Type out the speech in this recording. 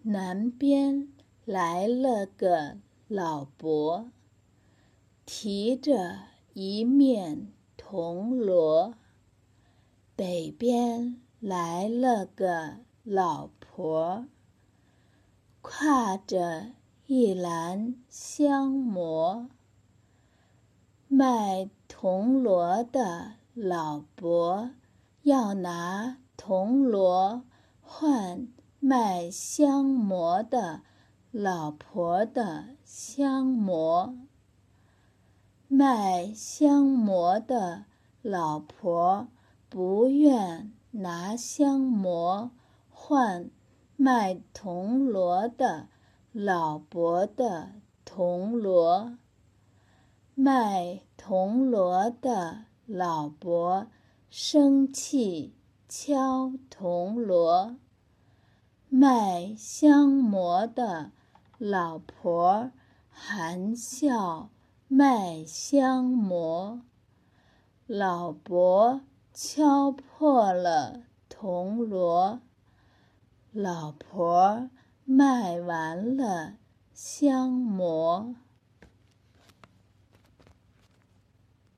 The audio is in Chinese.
南边来了个老伯，提着一面铜锣。北边来了个老婆，挎着一篮香馍。卖铜锣的老伯要拿铜锣换卖香馍的老婆的香馍。卖香馍的老婆不愿拿香馍换卖铜锣的老伯的铜锣。卖铜锣的老伯生气敲铜锣，卖香馍的老婆含笑卖香馍。老伯敲破了铜锣，老婆卖完了香馍。